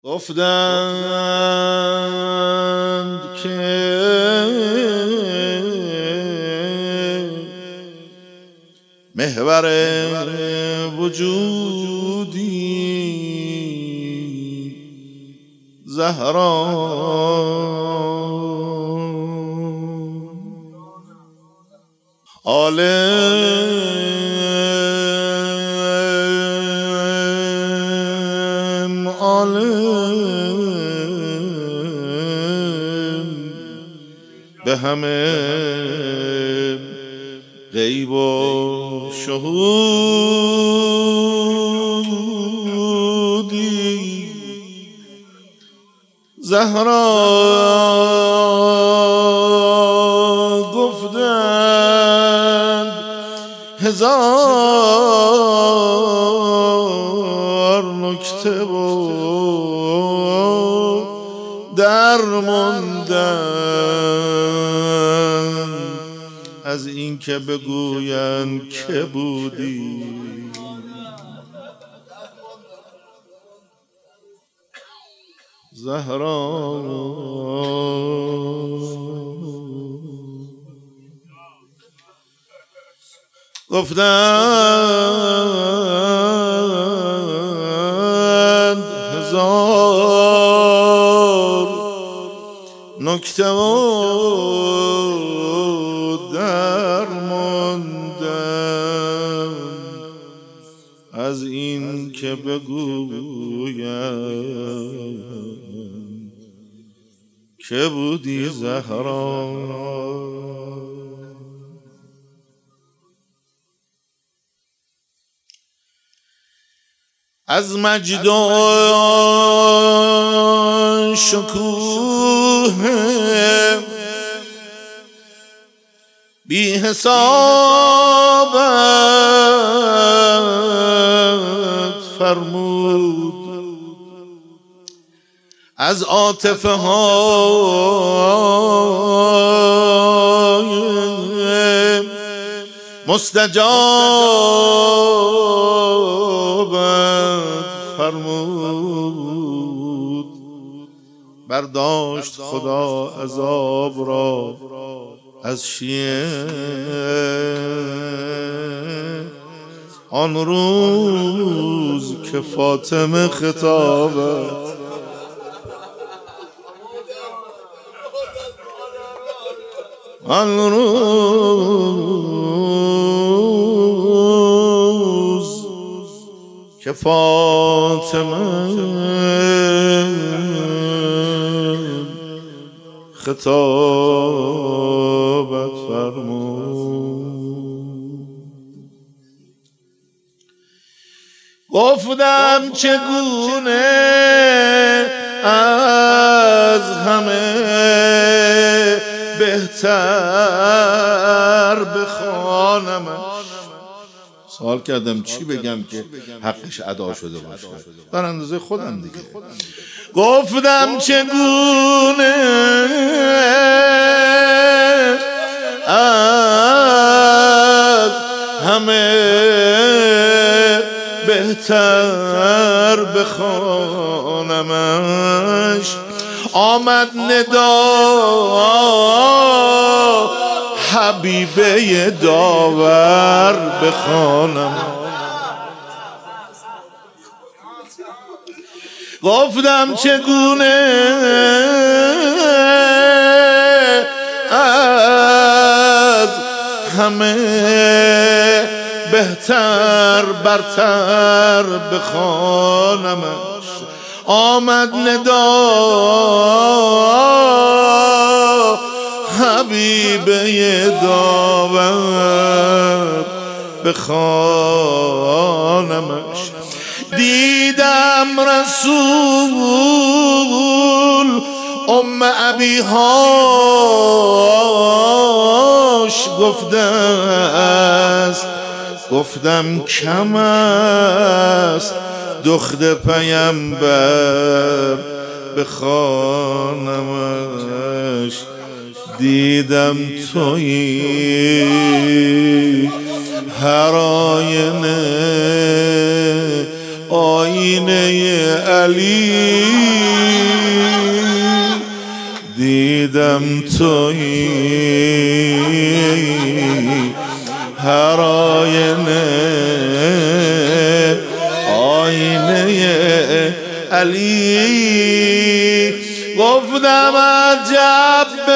گفتند که محور وجودی زهرا عالم به همه غیب و شهودی زهرا گفتند هزار نکته و درماندن از این که بگویند که بودی زهرا گفتند هزار نکته و درماندن از این که بگویم که بودی زهرا از مجد و شکوه بی حسابت فرمود از عاطفه های مستجابت فرمود برداشت خدا عذاب را از شیعه آن روز که فاطمه خطابت آن روز که فاطمه خطابت فرمود گفتم چگونه از همه بهتر بخوانم سوال کردم چی بگم که حقش ادا شده باشه در اندازه خودم دیگه گفتم چگونه از همه بهتر بخوانمش آمد ندا حبیبه داور بخوانم گفتم چگونه از همه بهتر برتر بخوانمش آمد ندا حبیبه داور بخوانمش دیدم رسول ابیهاش گفته است گفتم کم است دختر پیامبر بخوانمش دیدم تویی هر آینه علی دیدم تویی هر آینه علی گفتم عجب به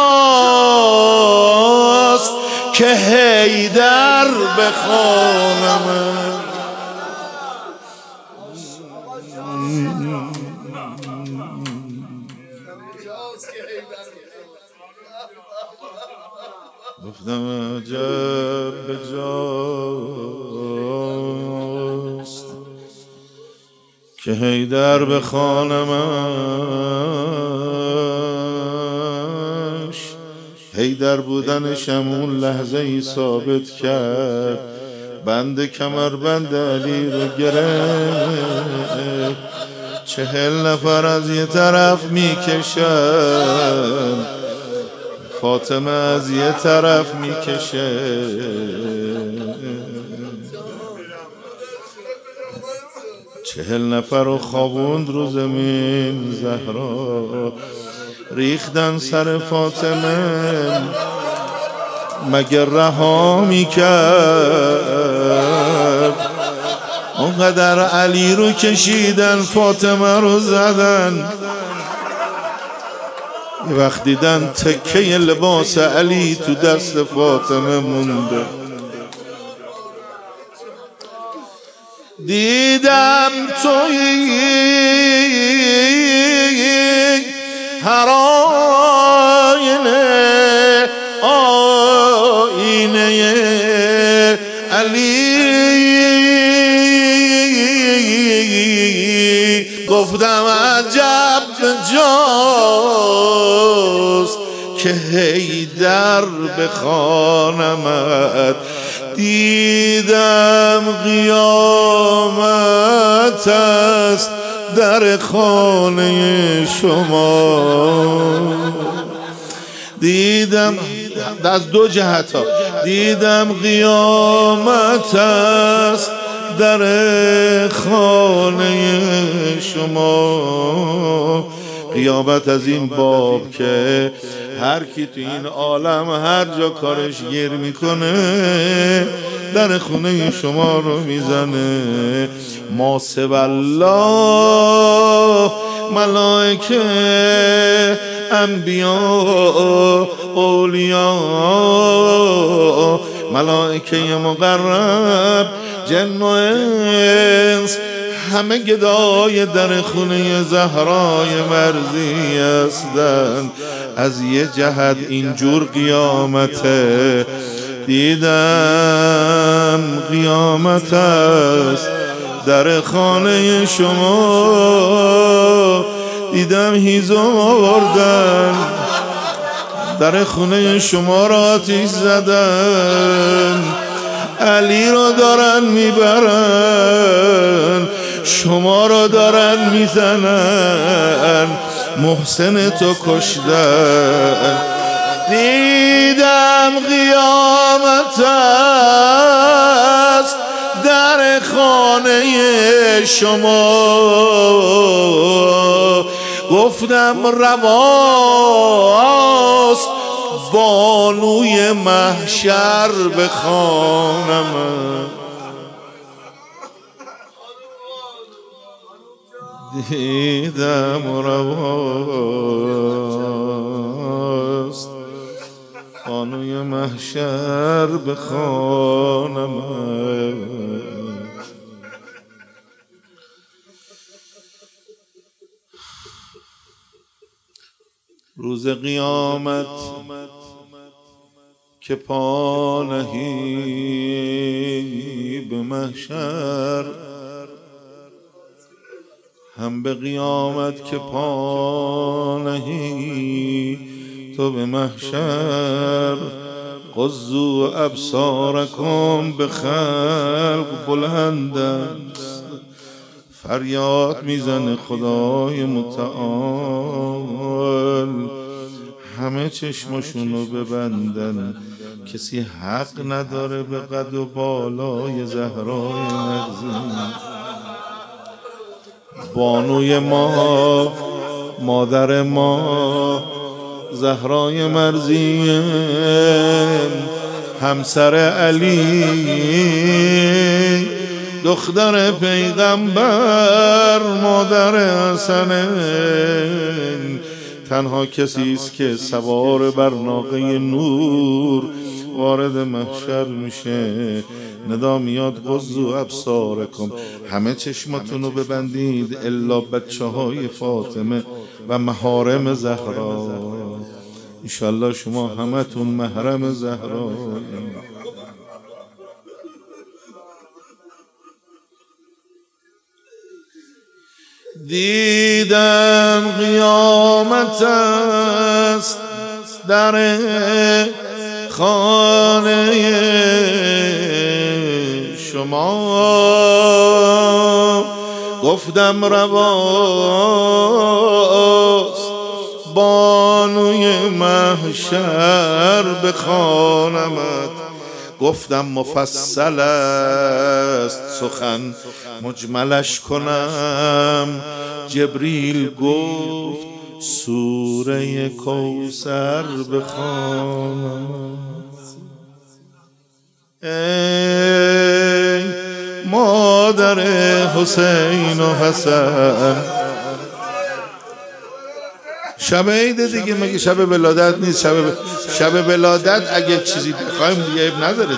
جاست که حیدر بخوانم گفتم عجب به جاست که حیدر بخوانمش حیدر بودنشم اون لحظه ای ثابت کرد بند کمربند علی رو گرفت 40 نفر از یه طرف میکشن فاطمه از یه طرف میکشه 40 نفر رو خوابوند رو زمین زهرا ریختن سر فاطمه مگر رها میکرد اونقدر علی رو کشیدن فاطمه رو زدن یه وقت دیدن تکه لباس علی تو دست فاطمه مونده دیدم تویی هر آینه علی گفتم عجب جاست که حیدر بخوانمت دیدم قیامت است در خانه شما دیدم از دو جهت ها دیدم قیامت است در خانه شما قیامت از این باب که هر کی تو این عالم هر جا کارش گیر میکنه در خونه شما رو میزنه ما سوی الله ملائکه انبیا اولیا ملائکه مقرب جن و انس همه گدای در خونه زهرای مرضی هستند از یه جهت اینجور قیامته دیدم قیامت است در خانه شما دیدم هیزم آوردن در خونه شما را آتیش زدن علی را دارن میبرن شما را دارن میزنن محسن تو کشتن دیدم قیامت است در خانه شما گفتم رواست بانوی محشر بخوانم دیدم رواست بانوی محشر بخوانم روز قیامت که پا نهی به محشر هم به قیامت که پا نهی تو به محشر قضوا ابصارکم به خلق بلندند فریاد میزنه خدای متعال همه چشمشونو ببندن کسی حق نداره به قد و بالای زهرای مرزی بانوی ما مادر ما زهرای مرزیم همسر علی دختر پیغمبر مادر حسن تنها کسی است که سوار بر ناقه نور وارد محشر میشه. ندا میاد غضوا ابصارکم، همه چشماتون رو ببندید الا بچه های فاطمه و محارم زهرا. انشالله شما همتون محرم زهرا. دیدم قیامت است در خانه شما، گفتم رواست بانوی محشر بخوانمت، گفتم مفصل است سخن مجملش کنم، جبریل گفت سوره کوثر بخوانم. ای مادر حسین و حسن، شب عید دیگه، مگه شب ولادت نیست؟ شب ولادت اگه چیزی بخوایم دیگه عیب نداره.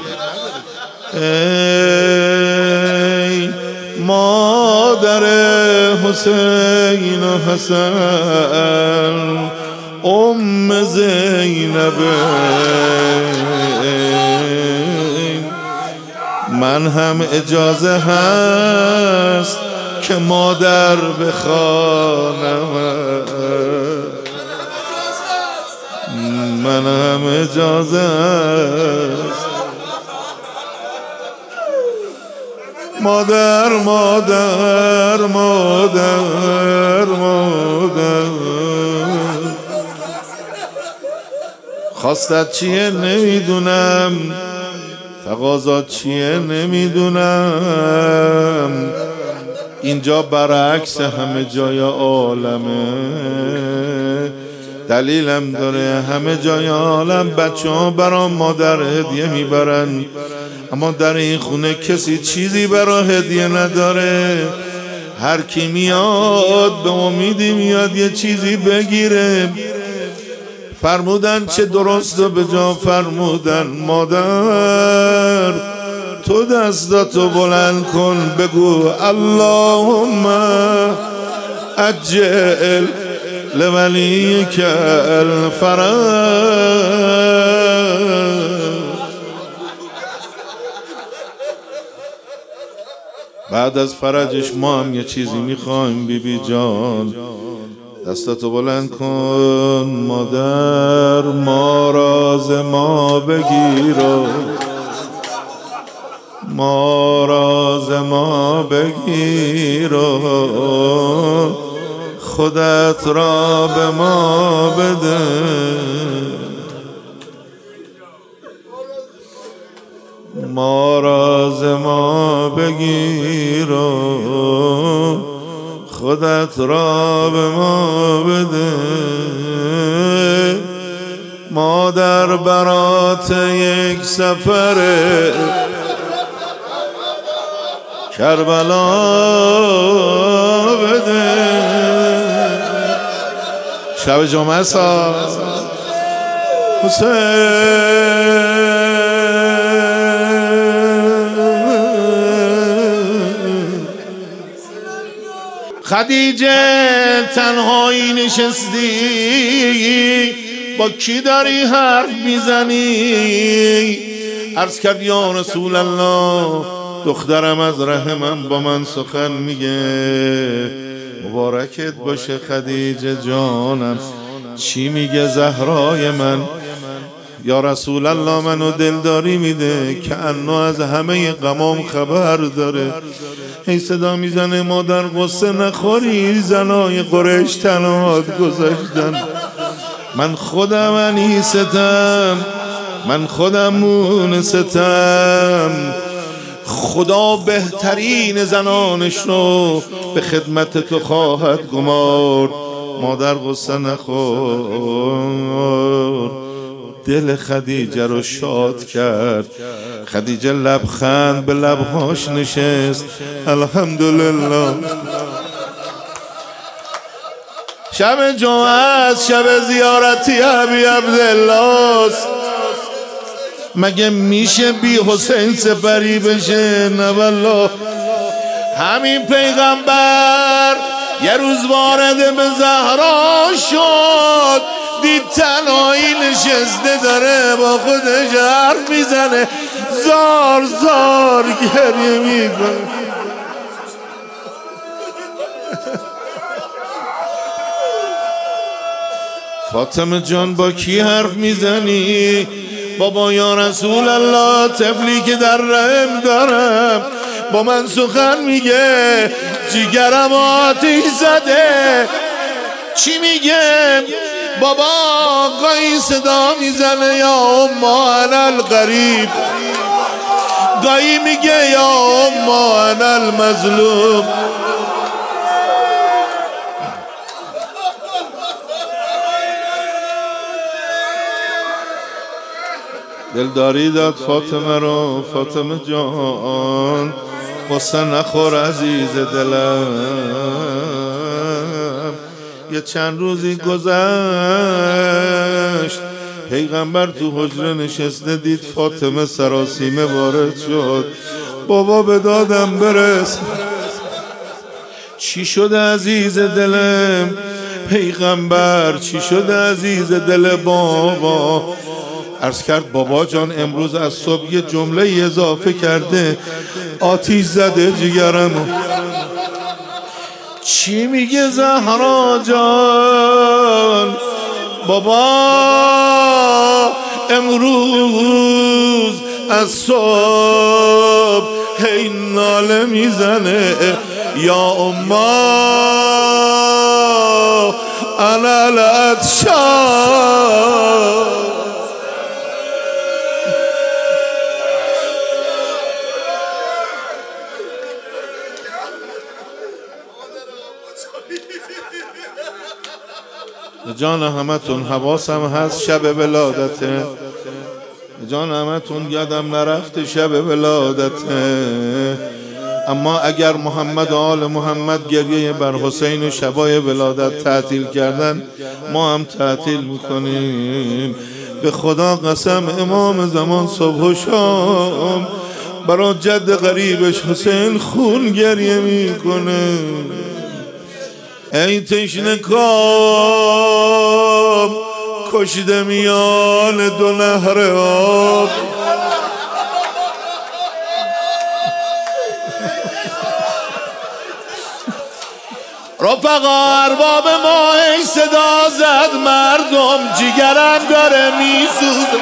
ای مادر حسین و حسن ام زینب، من هم اجازه هست که مادر بخوانم، من هم اجازه هست مادر مادر مادر مادر. خواستت چیه نمیدونم، تقاضات چیه نمیدونم، اینجا برعکس همه جای عالمه. دلیلم داره، همه جای عالم بچه ها برام مادر هدیه میبرن، اما در این خونه کسی چیزی برا هدیه نداره. هر کی میاد به امیدی میاد یه چیزی بگیره. فرمودن چه درست و به جا فرمودن، مادر تو دستاتو بلند کن بگو اللهم عجل لولیک الفرج. بعد از فرجش ما هم یه چیزی میخوایم. بی بی جان دستاتو بلند کن، مادر ما راز ما بگیر و ما راز ما بگیر و خودت را به ما بده. ما راز ما بگیر و خودت را به ما بده. ما در برات یک سفر کربلا بده. شب جمعه سا حسین خدیجه تنهایی نشستی، با کی داری حرف میزنی؟ عرض کرد یا رسول الله دخترم از رحمم با من سخن میگه. مبارکت باشه خدیجه جانم. چی میگه زهرای من؟ یا رسول الله منو دلداری میده که انو از همه غمام خبر داره. هی صدا میزنه مادر غصه نخوری، زنای قریش تنهات گذاشتن، من خودم انیستم، من خودم مونستم، خدا بهترین زنانش رو به خدمت تو خواهد گمارد. مادر غصه نخور. دل خدیجه رو شاد کرد. خدیجه لبخند به لبهاش نشست. الحمدلله. شب جمعه شب زیارتی ابی عبدالله است. مگه میشه بی حسین سپری بشه؟ نه والله. همین پیغمبر یه روز وارد به زهرا شد، دید تنهایی نشسته داره با خودش حرف میزنه، زار زار گریه میکنه. فاطمه جان با کی حرف میزنی؟ بابا یا رسول الله، طفلی که در رحم دارم با من سخن میگه، جیگرم آتیش زده. چی میگه؟ بابا گاهی صدا میزنه یا اما انا الغریب، گاهی میگه یا اما انا المظلوم. دلداری داد فاطمه رو. فاطمه جان قصه نخور عزیز دلم. یه چند روزی گذشت، پیغمبر تو حجره نشسته، دید فاطمه سراسیمه وارد شد. بابا به دادم برس. چی شده عزیز دلم؟ پیغمبر چی شده عزیز دل بابا؟ عرض کرد بابا جان امروز از صبح یه جمله اضافه کرده، آتیش زده جگرمو. چی میگه زهرا جان؟ بابا امروز از صبح هی ناله میزنه، یا اما انا العطشان. جان همتون حواسم هست شب ولادته، جان همتون یادم نرفته شب ولادته. اما اگر محمد و آل محمد گریه بر حسین و شبای ولادت تعطیل کردن، ما هم تعطیل میکنیم. به خدا قسم امام زمان صبح و شام برای جد غریبش حسین خون گریه میکنه. ای تشنه کام کشیده میان دو نهر آب، رفقا ارباب ما ای صدا زد مردم، جیگرم داره میسوزه.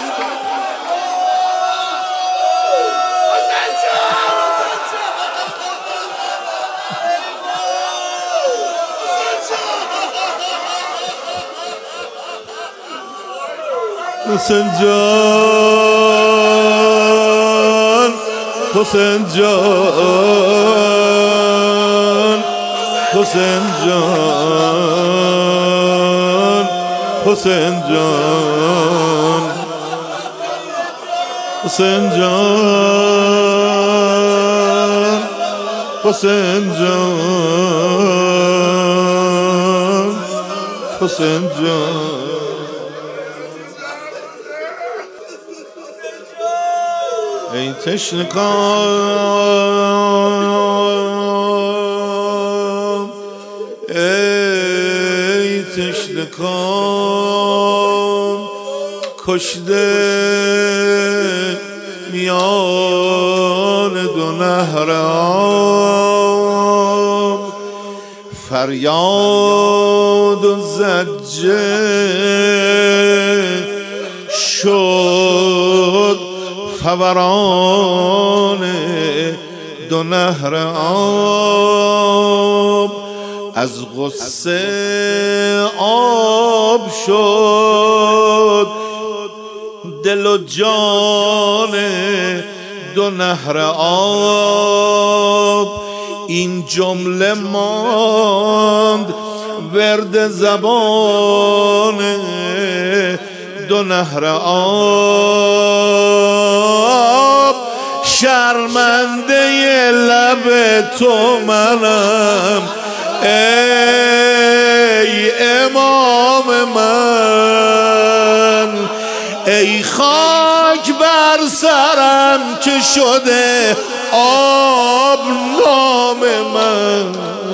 حسین جان حسین جان حسین جان حسین جان حسین جان حسین جان حسین جان. ای تشنه کام ای تشنه کام کشته میان دو نهر آب، فریاد و زجه شد فوران دو نهر آب. از غصه آب شد دل و جان دو نهر آب. این جمله ماند ورد زبان دو نهر آب، شرمنده لب تو منم ای امام من، ای خاک بر سرم که شده آب نام من.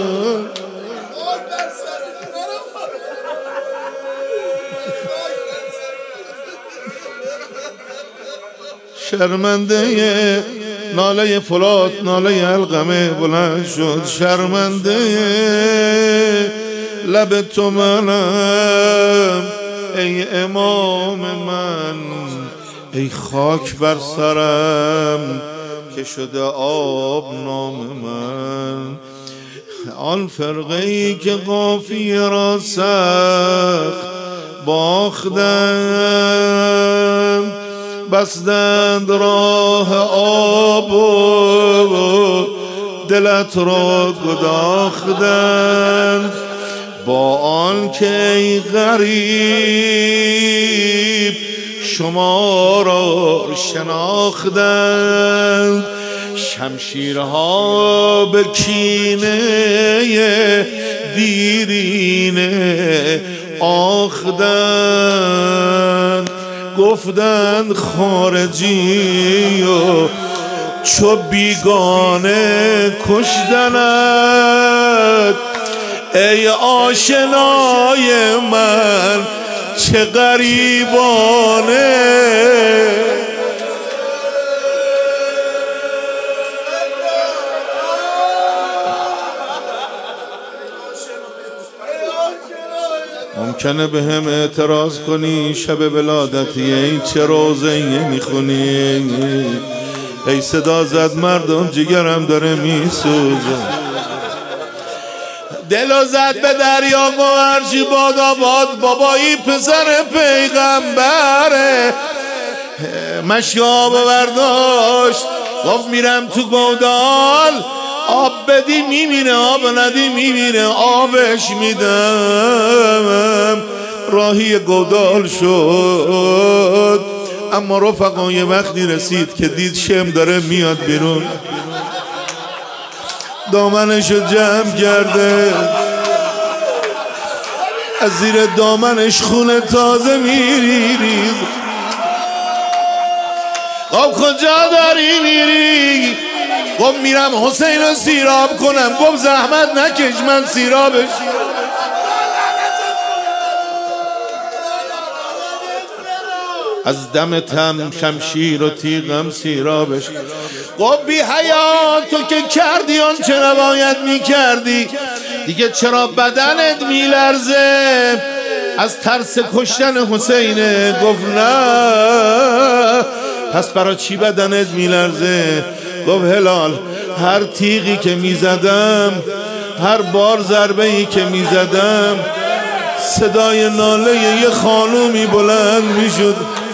شرمنده ناله فولاد، ناله علقمه بلند شد، شرمنده لب تو منم ای امام من، ای خاک بر سرم که شده آب نام من. آن فرقه ای که قافیه را سخت باختند، بستند راه آب و دلت را گداختند، با آن که ای غریب شما را شناختند، شمشیرها به کینه دیرینه آختند، گفتند خارجی و چو بیگانه کشتند، ای آشنای من چه غریبانه. ممکنه به هم اعتراض کنی شب ولادتی این چه روزه میخونی، ای صدا زد مردم جگرم داره میسوزه، دلو زد به دریا و هرچی باد آباد، بابایی پسر پیغمبره، مشیاب برداشت گفت میرم تو گودال، آب بدی میمیره آب ندی میمیره، آبش میدم. راهی گودال شد، اما رفقا یه وقتی رسید که دید شم داره میاد بیرون، دامنشو جمع کرده، از زیر دامنش خون تازه میریز. خب کجا داری میری؟ گفت میرم حسین رو سیراب کنم. گفت زحمت نکش من سیرابش. از دمتم شمشیر و تیغم سیرابش. گفت بی حیا تو که کردی آن چه نباید میکردی، دیگه چرا بدنت میلرزه از ترس کشتن حسینه؟ گفت نه. پس برای چی بدنت میلرزه؟ گفت هلال هر تیغی که میزدم، هر بار ضربه‌ای که میزدم، صدای ناله یه خانومی بلند میشد،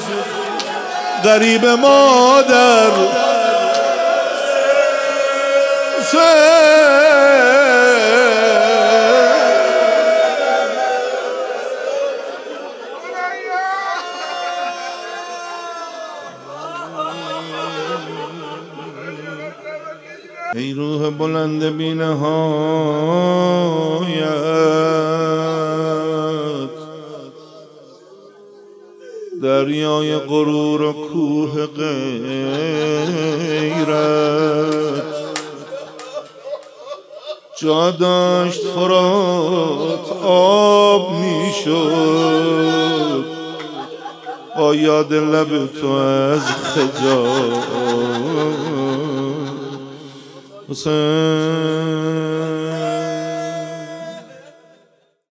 غریب مادر ای روح بلند بی نهایت، دریای غرور و کوه غیرت، جا داشت فرات آب میشد با یاد لب تو از خجالت. حسین